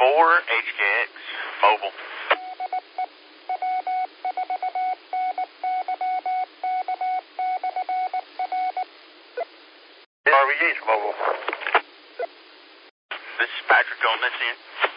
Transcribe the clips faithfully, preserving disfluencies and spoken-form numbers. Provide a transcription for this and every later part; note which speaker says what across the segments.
Speaker 1: four H K X, mobile.
Speaker 2: R V H mobile.
Speaker 1: This is Patrick on this end.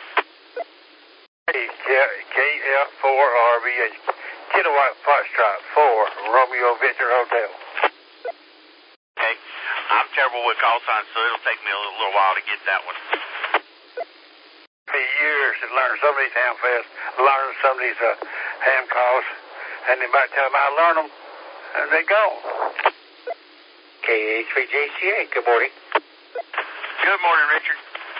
Speaker 2: Hey, K F four R V H. Kilowatt Foxtrot four, Romeo Victor Hotel.
Speaker 1: Okay, I'm terrible with call signs, so it'll take me a little, little while to get that one.
Speaker 2: For years to learn some of these ham fasts, learn some of these uh, ham calls, and then by the time I learn them, and they gone.
Speaker 3: K A three J C A, good morning.
Speaker 1: Good morning, Richard.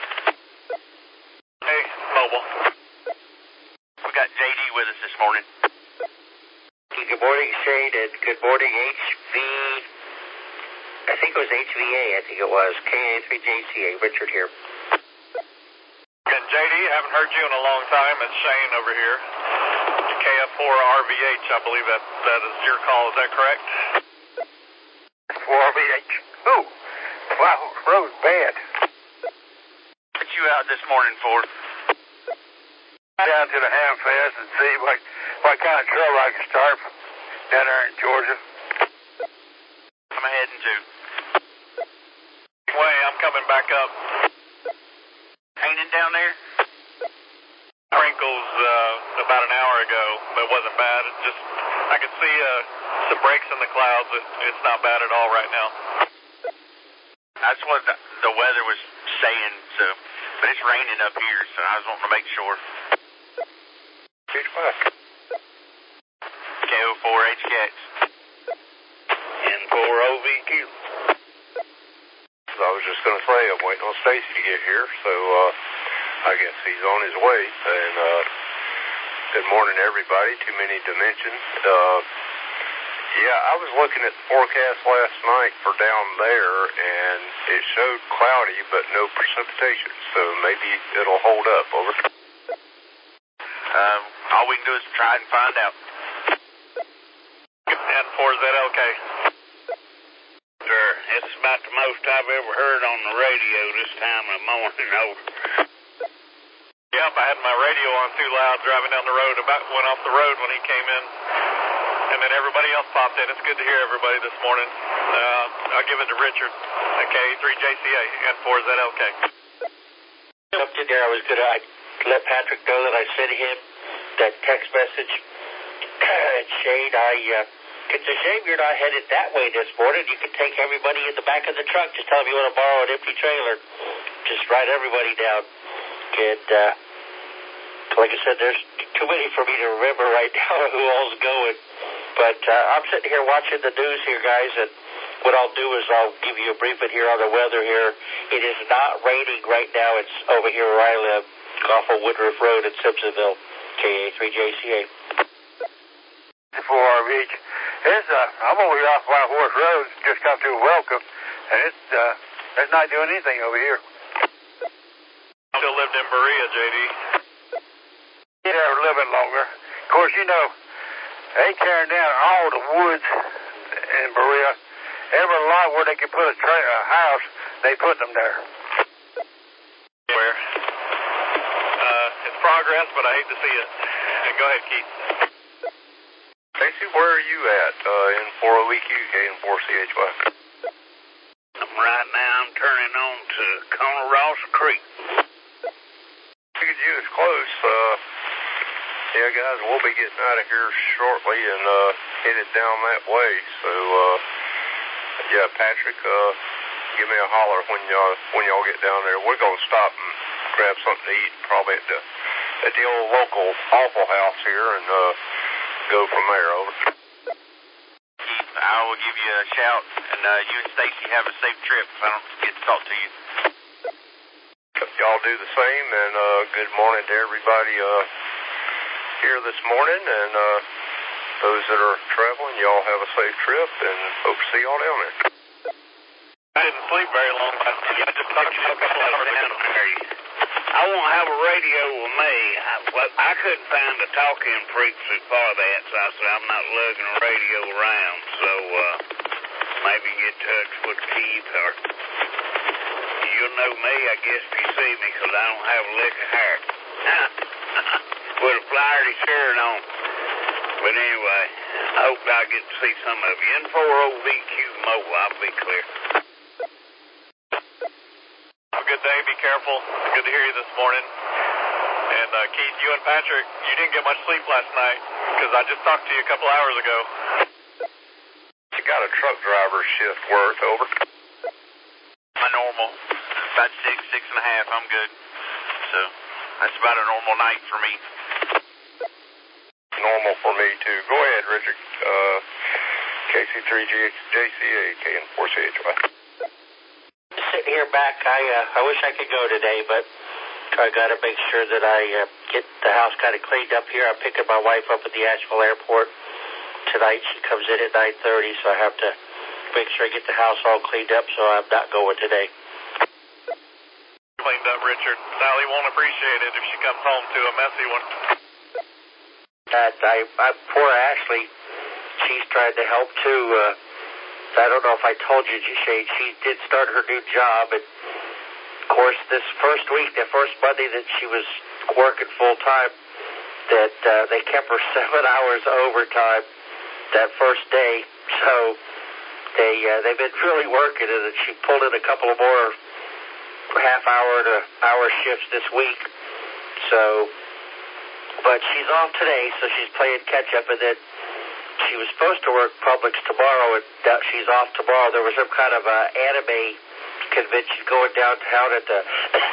Speaker 2: Hey, mobile.
Speaker 1: We got J D with us this morning.
Speaker 3: Good morning, Shane, and good morning, H V. I think it was H V A, I think it was. K A three J C A, Richard here.
Speaker 2: And J D, haven't heard you in a long time. It's Shane over here. K F four R V H, I believe that, that is your call. Is that correct? four R V H. Ooh, wow, road's bad.
Speaker 1: What you out this morning for?
Speaker 2: Down to the ham fest and see what, what kind of trouble I can start down there in Georgia.
Speaker 1: I'm heading to.
Speaker 2: Way, I'm coming back up.
Speaker 1: Raining down there?
Speaker 2: Sprinkles uh, about an hour ago, but it wasn't bad. It just, I could see uh, some breaks in the clouds. It, it's not bad at all right now.
Speaker 1: That's what the, the weather was saying, so, but it's raining up here, so I was wanting to make sure.
Speaker 2: Huge back.
Speaker 1: K O four H K X.
Speaker 2: N four O V Q. I was just going to say, I'm waiting on Stacy to get here, so uh, I guess he's on his way. And uh, good morning, everybody. Too many dimensions. Uh, yeah, I was looking at the forecast last night for down there, and it showed cloudy but no precipitation, so maybe it'll hold up. Over.
Speaker 1: Um, all we can do is try and find out.
Speaker 2: N four Z L K.
Speaker 4: Sir, it's about the most I've ever heard on the radio this time of the morning. Over.
Speaker 2: Yep, I had my radio on too loud driving down the road. About went off the road when he came in, and then everybody else popped in. It's good to hear everybody this morning. Uh, I'll give it to Richard. K three J C A, N four Z L K.
Speaker 3: Up to there, I was going to let Patrick know that I sent him that text message. Shane, I, uh, it's a shame you're not headed that way this morning. You can take everybody in the back of the truck. Just tell them you want to borrow an empty trailer. Just ride everybody down. And, uh, like I said, there's too many for me to remember right now who all's going. But uh, I'm sitting here watching the news here, guys, and what I'll do is I'll give you a briefing here on the weather here. It is not raining right now. It's over here where I live, off of Woodruff Road in Simpsonville, K A three J C A.
Speaker 2: four R V H. It's, uh, I'm over here off White Horse Road, just come through Welcome, and it's, uh, it's not doing anything over here. Still lived in Berea, J D. Yeah, a little bit longer. Of course, you know, they tearing down all the woods in Berea. Every lot where they could put a, tra- a house, they put them there. Where? Uh, it's progress, but I hate to see it. Go ahead, Keith. Stacy, where are you at? Uh, N four O E Q, K N four C H Y.
Speaker 4: Right now I'm turning on to Corner Ross Creek.
Speaker 2: Figured you was close. Uh, yeah, guys, we'll be getting out of here shortly and uh, headed down that way. So, uh, yeah, Patrick, uh, give me a holler when y'all when y'all get down there. We're gonna stop and grab something to eat, probably at the at the old local Waffle House here, and uh, go from there. Over.
Speaker 1: Keith, I will give you a shout, and uh, you and Stacy have a safe trip if I don't get to talk to you.
Speaker 2: Y'all do the same, and uh, good morning to everybody uh, here this morning, and uh, those that are traveling, y'all have a safe trip, and hope to see y'all down there. I didn't sleep very long last night. I just talked to you a couple hours ago.
Speaker 4: I won't have a radio with me. I, well, I couldn't find a talking frequency for that, so I said I'm not lugging a radio around. So uh, maybe get in touch with Keith, or you'll know me, I guess, if you see me, because I don't have a lick of hair. With a Flaherty shirt on. But anyway, I hope I get to see some of you. N four O V Q Mobile, I'll be clear.
Speaker 5: Have a good day. Be careful. Good to hear you this morning. And uh, Keith, you and Patrick, you didn't get much sleep last night because I just talked to you a couple hours ago.
Speaker 6: You got a truck driver shift work, over.
Speaker 1: My normal, about six, six and a half, I'm good. So that's about a normal night for me.
Speaker 6: Normal for me, too. Go ahead, Richard. Uh, K C three J C A, K N four C H Y.
Speaker 3: Sitting here back, I uh, I wish I could go today, but I got to make sure that I uh, get the house kind of cleaned up here. I'm picking my wife up at the Asheville Airport tonight. She comes in at nine thirty, so I have to make sure I get the house all cleaned up, so I'm not going today.
Speaker 5: Cleaned up, Richard. Sally won't appreciate it if she comes home to a messy one.
Speaker 3: And I, I, poor Ashley, she's trying to help too. Uh, I don't know if I told you, Shane, she did start her new job, and of course, this first week, the first Monday that she was working full time, that uh, they kept her seven hours overtime that first day. So they uh, they've been really working it, and she pulled in a couple of more half hour to hour shifts this week. So, but she's off today, so she's playing catch up, and then she was supposed to work Publix tomorrow, and she's off tomorrow. There was some kind of uh, anime convention going downtown at the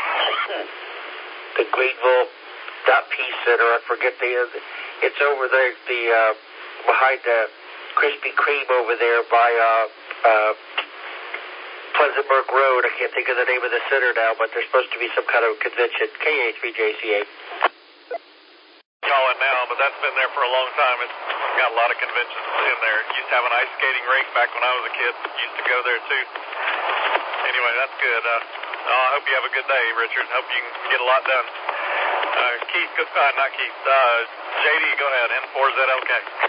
Speaker 3: the Greenville dot Peace Center. I forget the it's over there the uh, behind the Krispy Kreme over there by uh, uh, Pleasantburg Road. I can't think of the name of the center now, but there's supposed to be some kind of convention. K A three J C A.
Speaker 5: Calling now, but that's been there for a long time. It's got a lot of conventions in there. Used to have an ice skating rink back when I was a kid. Used to go there too. Anyway, that's good. Uh, oh, I hope you have a good day, Richard. Hope you can get a lot done. Uh, Keith, uh, not Keith, uh, J D, go ahead, N four Z L K.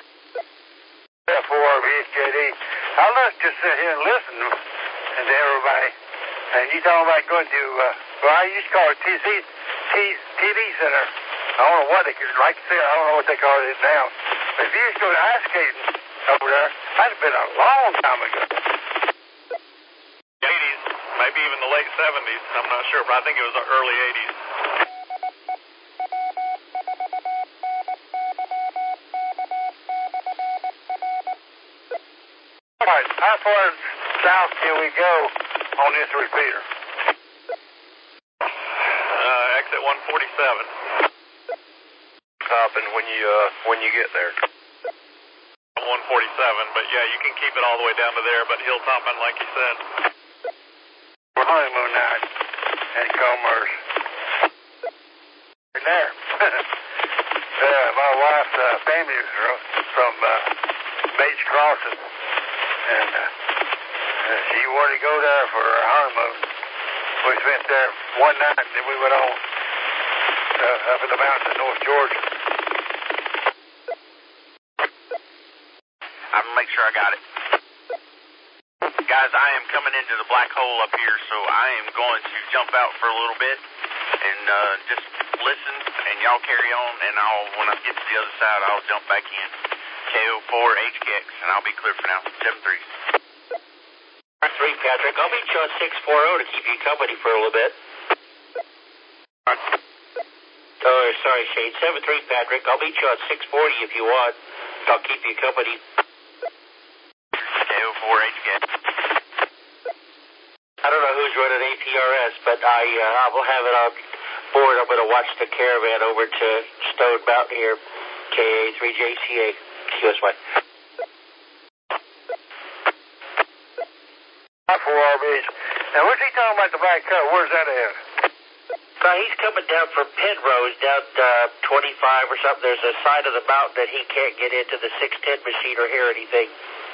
Speaker 2: N four R V H J D. I'll not just sit here and listen to everybody. And you talking about going to, uh, well, I used to call it T C, T, T V Center. I don't know what they could, like I said, I don't know what they call it now. But if you used to go to ice skating over there, that'd have been a long time ago.
Speaker 5: eighties, maybe even the late seventies. I'm not sure, but I think it was the early eighties.
Speaker 2: All right, how far south can we go on this repeater?
Speaker 5: Uh, exit one forty-seven.
Speaker 6: Stopping when you uh when you get there.
Speaker 5: one forty-seven, but yeah, you can keep it all the way down to there, but hilltopping, like you said.
Speaker 2: For honeymoon night and Commerce. And there. uh, my wife's uh, family is from uh, Bates Crossing, and uh, she wanted to go there for her honeymoon. We spent there one night, and then we went on uh, up in the mountains in North Georgia.
Speaker 1: I'm going to make sure I got it. Guys, I am coming into the black hole up here, so I am going to jump out for a little bit and uh, just listen, and y'all carry on, and I'll when I get to the other side, I'll jump back in. K O four H K X, and I'll be clear for now. seven three.
Speaker 3: three, Patrick. I'll meet you on six forty to keep you company for a little bit. Oh, sorry, Shane. seven three, Patrick. I'll meet you on six forty if you want. I'll keep you company.
Speaker 1: K O four H K X.
Speaker 3: I don't know who's running A T R S, but I uh, I will have it on board. I'm going to watch the caravan over to Stone Mountain here. K A three J C A. Q S Y.
Speaker 2: four R V H. Now, what's he talking about the back cut? Where's that at?
Speaker 3: Uh, he's coming down from Penrose, down uh, twenty-five or something. There's a side of the mountain that he can't get into the six ten machine or hear anything.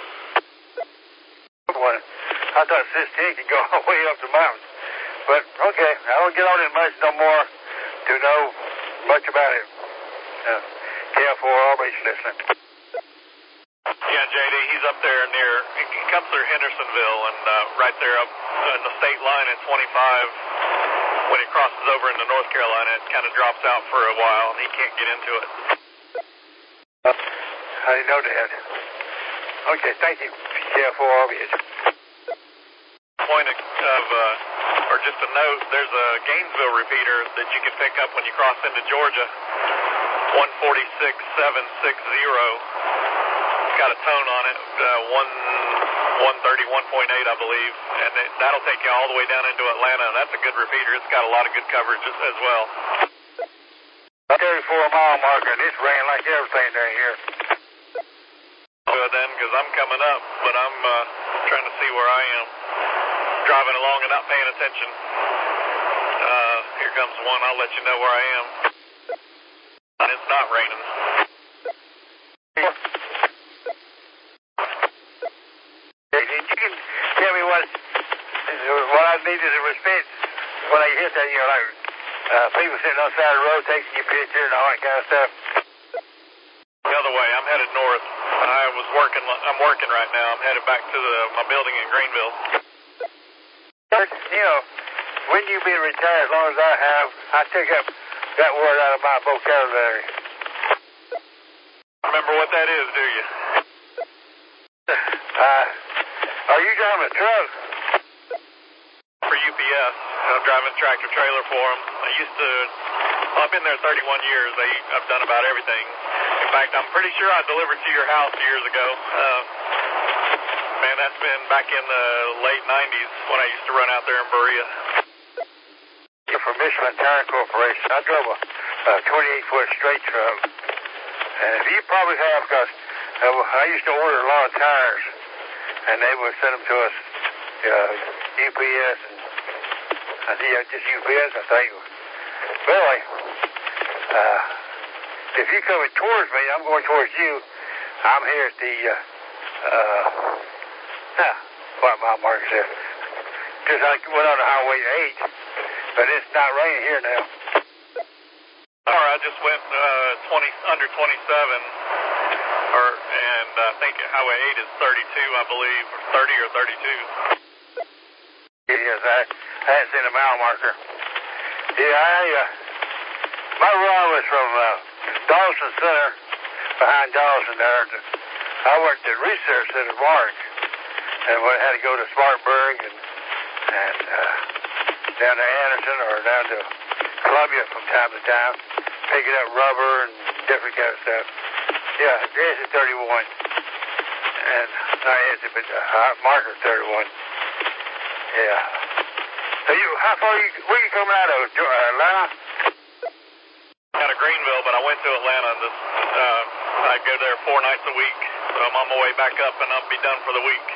Speaker 2: I thought six ten could go all the way up the mountain. But, okay, I don't get on it much no more to know much about it. Uh, K F four R V H listening.
Speaker 5: Yeah, J D, he's up there near, he comes through Hendersonville and uh, right there up in the state line at twenty-five. when it crosses over into North Carolina, it kind of drops out for a while, and he can't get into it.
Speaker 2: I didn't know that. Okay, thank you. Yeah, for all of you.
Speaker 5: Point of, uh, or just a note, there's a Gainesville repeater that you can pick up when you cross into Georgia, one forty-six seven sixty. It's got a tone on it, uh, one thirty, one point eight, I believe, and it, that'll take you all the way down into Atlanta, and that's a good repeater. It's got a lot of good coverage as, as well.
Speaker 2: thirty-four mile marker, and it's raining like everything down here.
Speaker 5: Good then, because I'm coming up, but I'm uh, trying to see where I am. Driving along and not paying attention. Uh, here comes one. I'll let you know where I am. And it's not raining.
Speaker 2: You can tell me what what I need is a respect when I hit that, you know, like uh, people sitting on the side of the road taking your picture and all that kind of stuff.
Speaker 5: The other way. I'm headed north. I was working. I'm working right now. I'm headed back to the, my building in Greenville.
Speaker 2: You know, when you be retired, as long as I have, I took up that word out of my vocabulary.
Speaker 5: Remember what that is, do you?
Speaker 2: Uh, are you driving a truck?
Speaker 5: For U P S. I'm driving a tractor trailer for them. I used to, well, I've been there thirty-one years. I, I've done about everything. In fact, I'm pretty sure I delivered to your house years ago. Uh, Man, that's been back in the late nineties when I used to run out there in Berea.
Speaker 2: You're from Michelin Tire Corporation. I drove a twenty-eight foot straight truck. And you probably have, because uh, I used to order a lot of tires, and they would send them to us, uh, U P S, and I think uh, just U P S, I think. But anyway, uh, if you're coming towards me, I'm going towards you. I'm here at the, uh, uh, Now, what mile mark is there? Just like went on the highway eight, but it's not raining here now.
Speaker 5: All right, I just went uh, twenty under twenty-seven, or and I think highway eight is thirty-two, I believe, or thirty or thirty-two.
Speaker 2: Yes, I, I hadn't seen a mile marker. Yeah, I uh, my run was from uh, Dawson Center, behind Dawson there. I worked at Research Center, Mark. And we had to go to Spartanburg and, and uh, down to Anderson or down to Columbia from time to time, picking up rubber and different kind of stuff. Yeah, exit thirty-one. And not exit, but uh, marker thirty-one. Yeah. So you, how far you, where you coming out of? Uh, Atlanta?
Speaker 5: Out of Greenville, but I went to Atlanta. This, uh, I go there four nights a week, so I'm on my way back up and I'll be done for the week.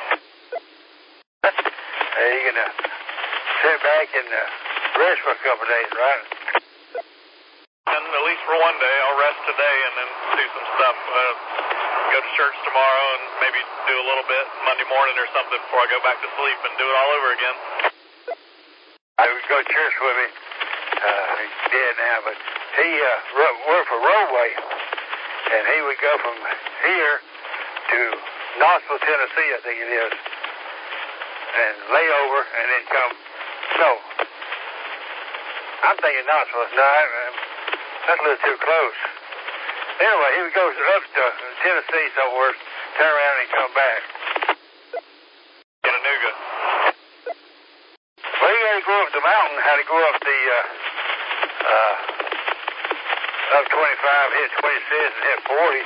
Speaker 2: Hey, you can uh, sit back and uh, rest for a couple of days, right?
Speaker 5: And at least for one day, I'll rest today and then do some stuff. Uh, go to church tomorrow and maybe do a little bit Monday morning or something before I go back to sleep and do it all over again.
Speaker 2: I would go to church with me. Uh, he's dead now, but he uh, worked for Roadway, and he would go from here to Knoxville, Tennessee, I think it is, and lay over and then come. No, I'm thinking Knoxville. No, I, that's a little too close. Anyway, he would go up to Tennessee somewhere, turn around and come back.
Speaker 5: Chattanooga.
Speaker 2: Well, he had to go up the mountain, had to go up the, uh, uh, up twenty-five, hit twenty-six, and hit forty.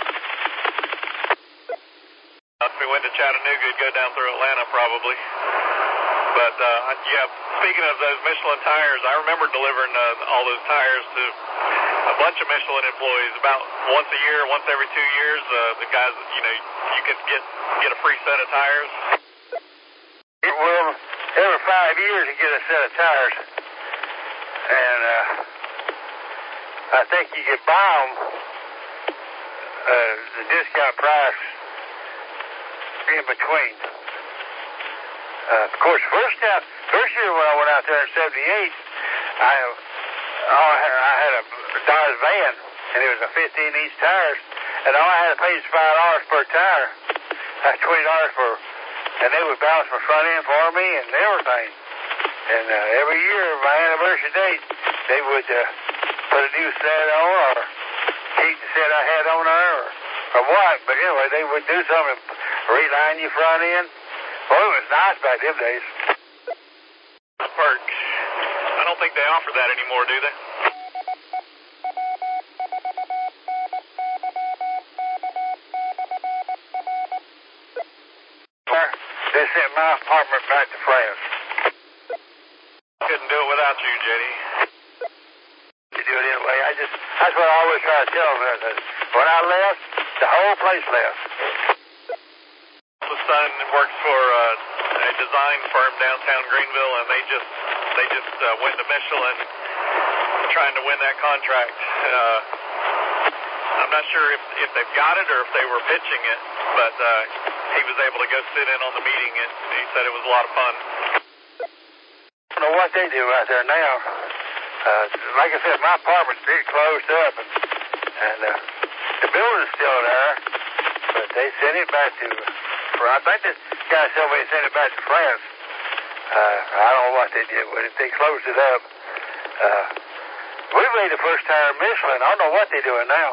Speaker 5: If we went to Chattanooga, he'd go down through Atlanta probably. But, uh, yeah, speaking of those Michelin tires, I remember delivering uh, all those tires to a bunch of Michelin employees about once a year, once every two years. Uh, the guys, you know, you could get get a free set of tires.
Speaker 2: Well, every five years you get a set of tires. And uh, I think you could buy them uh, the discount price in between. Uh, of course, first time, first year when I went out there in seventy-eight, I, I had a Dodge van, and it was a fifteen inch tires, and all I had to pay was five dollars per tire. That's twenty dollars for, and they would balance my front end for me and everything. And uh, every year, my anniversary date, they would uh, put a new set on or keep the set I had on there or, or what. But anyway, they would do something, reline your front end. Well, it was nice back them days.
Speaker 5: Perk. I don't think they offer that anymore, do they?
Speaker 2: They sent my apartment back to France.
Speaker 5: Couldn't do it without you, J D.
Speaker 2: You do it anyway. I just, that's what I always try to tell them. That when I left, the whole place left.
Speaker 5: The son works for uh, a design firm downtown Greenville, and they just they just uh, went to Michelin trying to win that contract. Uh, I'm not sure if, if they've got it or if they were pitching it, but uh, he was able to go sit in on the meeting, and he said it was a lot of fun.
Speaker 2: I don't know what they do out there now. Uh, like I said, my apartment's big closed up, and, and uh, the building's still there, but they sent it back to, I think this guy told me they sent it back to France. Uh, I don't know what they did with it. They closed it up. Uh, we made the first tire Michelin. I don't know what they're doing now.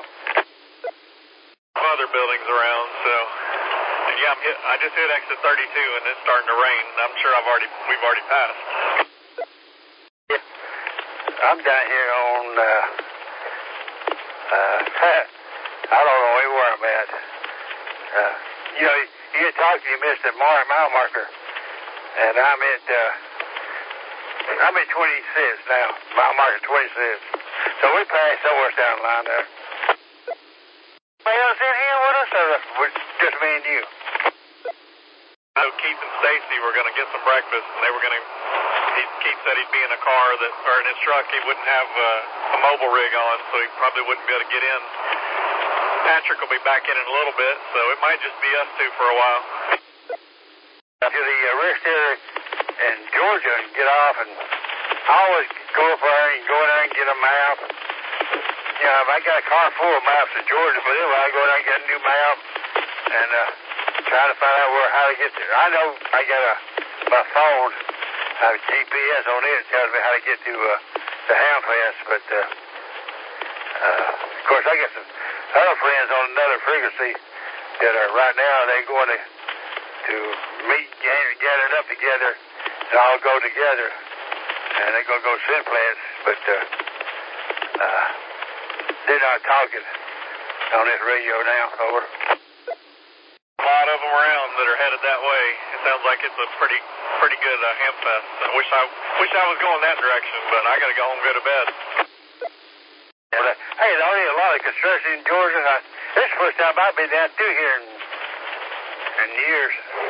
Speaker 5: Other buildings around, so and yeah, I'm hit, I just hit exit thirty-two, and it's starting to rain. I'm sure I've already we've already passed.
Speaker 2: Yeah. I'm down here on. Uh, uh, I don't know where I'm at. Uh, you know, you had talked to you, Mister Mark, mile marker, and I'm at. Uh, I'm at twenty-six now. Mile marker twenty-six. So we passed somewhere down the line there. Anybody else in here with us, or was just me and you?
Speaker 5: So Keith and Stacy were going to get some breakfast, and they were going to. Keith said he'd be in a car that, or in his truck, he wouldn't have uh, a mobile rig on, so he probably wouldn't be able to get in. Patrick will be back in in a little bit, so it might just be us two for a while.
Speaker 2: To the uh, rest area in Georgia and get off, and I always go up there and go in there and get a map. You know, I got a car full of maps in Georgia, but anyway, I go there and get a new map and uh, try to find out where how to get there. I know I got a my phone, I have a G P S on it. It tells me how to get to uh, the Hamfest, but uh, uh, of course I got some other friends on another frequency that are right now they're going to to meet, gathered up together, and all go together, and they're going to go sit plants, but uh, uh, they're not talking on this radio now. Over.
Speaker 5: A lot of them around that are headed that way. It sounds like it's a pretty pretty good uh, Hamfest. I wish I wish I was going that direction, but I got to go home and go to bed.
Speaker 2: Yeah, but, hey, there's already a lot of construction in Georgia. I, this is the first time I've been down through here in, in years.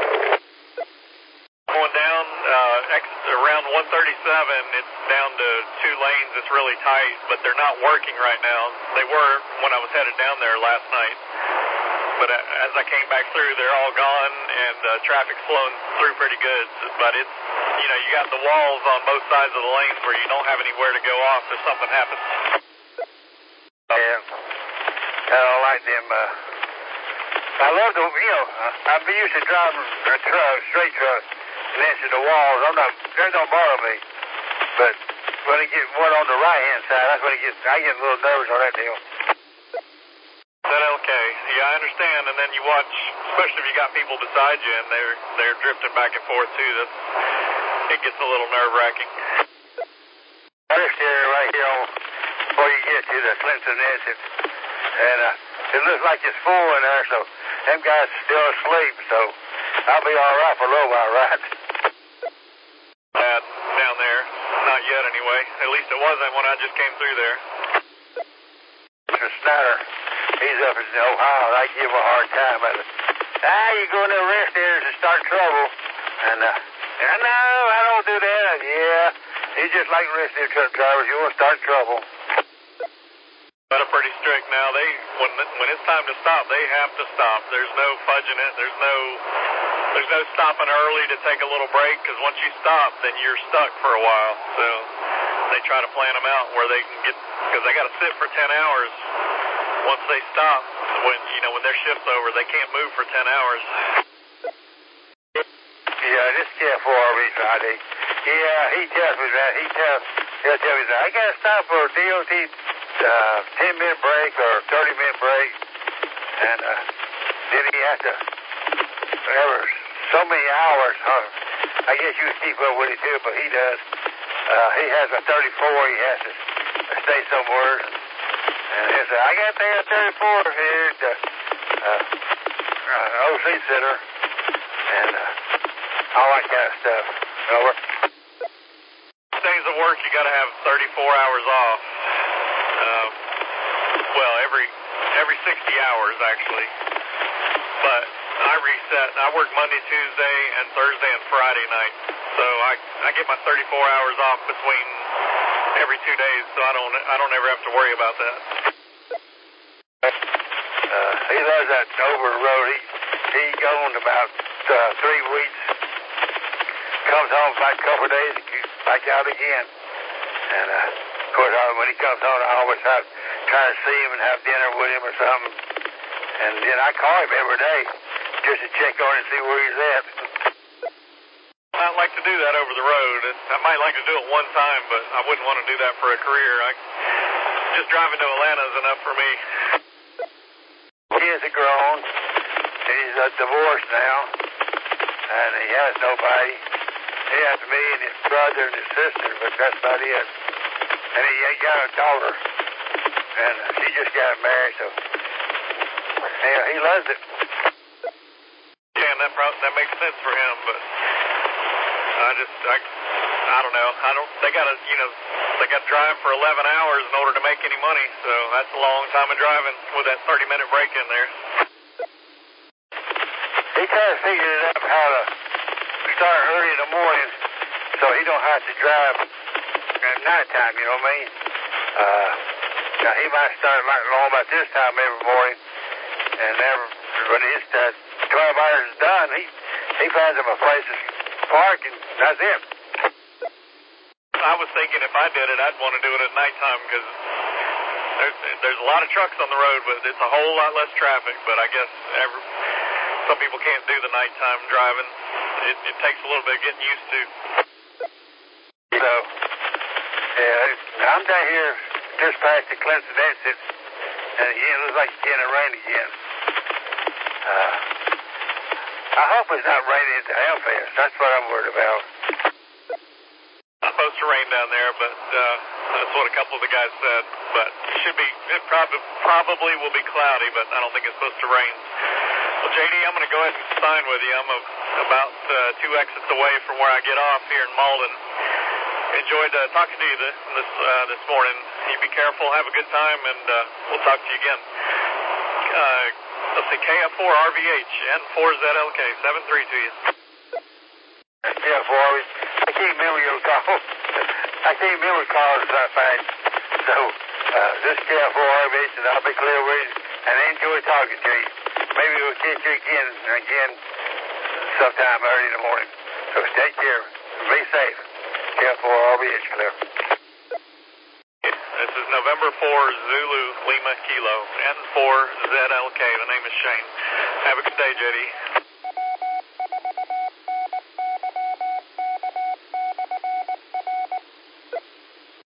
Speaker 5: Going down uh, ex- around one thirty-seven, it's down to two lanes. It's really tight, but they're not working right now. They were when I was headed down there last night. But as I came back through, they're all gone, and uh, traffic's flowing through pretty good. But it's, you know, you got the walls on both sides of the lanes where you don't have anywhere to go off if something happens.
Speaker 2: Yeah, I don't like them. Uh, I love the, you know, I'm used to driving a truck, straight truck, and into the walls. I'm not, they don't bother me. But when I get one on the right-hand side, that's when it gets, I get a little nervous on that deal.
Speaker 5: That okay. Yeah, I understand. And then you watch, especially if you got people beside you and they're they're drifting back and forth too. That's it gets a little nerve wracking.
Speaker 2: First area right here on before you get to the Clinton exit, and uh, it looks like it's full in there. So them guys are still asleep. So I'll be all right for a little while, right?
Speaker 5: Bad down there. Not yet, anyway. At least it wasn't when I just came through there.
Speaker 2: Mister Snyder. He's up in Ohio, and I give him a hard time. But, ah, you go in the rest areas and start trouble. And, uh, yeah, no, I don't do that. Yeah, he's just like the rest of the truck drivers. You want to start trouble.
Speaker 5: But are pretty strict now. They when when it's time to stop, they have to stop. There's no fudging it. There's no there's no stopping early to take a little break, because once you stop, then you're stuck for a while. So they try to plan them out where they can get, because they got to sit for ten hours. Once they stop, when you know when their shift's over, they can't move for ten hours.
Speaker 2: Yeah, this is K F O R B Friday. Yeah, he tells me that. He tells, he'll tell me that. I got to stop for a D O T uh, ten-minute break or thirty-minute break. And uh, then he has to, whatever, so many hours. Huh? I guess you can keep up with it too, but he does. Uh, he has a thirty-four. He has to stay somewhere. And he'll say, I got there at thirty-four here at the uh, uh, O C Center. And uh, all that kind of stuff. Over.
Speaker 5: Days of work, you got to have thirty-four hours off. Uh, well, every every sixty hours, actually. But I reset. I work Monday, Tuesday, and Thursday and Friday night. So I I get my thirty-four hours off between every two days, so I don't I don't ever have to worry about that.
Speaker 2: Uh, he loves that over the road. He he gone about uh, three weeks. Comes home back a couple of days and goes back out again. And uh, of course, I, when he comes home, I always have try to see him and have dinner with him or something. And then I call him every day just to check on him and see where he's at.
Speaker 5: I'd like to do that over the road. I might like to do it one time, but I wouldn't want to do that for a career. I, just driving to Atlanta is enough for me.
Speaker 2: He is grown. He's uh, divorced now, and he has nobody. He has me and his brother and his sister, but that's about it. And he ain't got a daughter, and she just got married, so yeah, he loves it.
Speaker 5: Yeah, and that probably, that makes sense for him, but I just I I don't know. I don't. They got to you know they got to drive for eleven hours in order to make any money, so that's a long time of driving with that thirty minute break in there.
Speaker 2: He kind of figured it out how to start early in the morning so he don't have to drive at nighttime, you know what I mean? Uh, now he might start like long about this time every morning, and never, when his uh, twelve hours is done, he, he finds him a place to park, and that's it.
Speaker 5: I was thinking if I did it, I'd want to do it at nighttime because there's, there's a lot of trucks on the road, but it's a whole lot less traffic, but I guess every, some people can't do the nighttime driving. It, it takes a little bit of getting used to.
Speaker 2: So, yeah, I'm down here just past the Clemson exit, and again, it looks like it's going to rain again. Uh, I hope it's not raining at the Hellfest. That's what I'm worried about.
Speaker 5: It's supposed to rain down there, but uh, that's what a couple of the guys said. But it should be, it prob- probably will be cloudy, but I don't think it's supposed to rain. Well, J D, I'm going to go ahead and sign with you. I'm a, about uh, two exits away from where I get off here in Malden. Enjoyed uh, talking to you this this, uh, this morning. You be careful, have a good time, and uh, we'll talk to you again. Uh, let's see, K F four R V H N four Z L K, seven three to you.
Speaker 2: K F four R V H, I can't remember your call. I can't remember calls that fast. So, uh, this K F four R V H, and I'll be clear with you, and I enjoy talking to you. Maybe we'll catch you again and again sometime early in the morning. So take care. Be safe. K F four R V H, clear.
Speaker 5: This is November four, Zulu, Lima, Kilo, N four Z L K. The name is Shane. Have a good day, J D.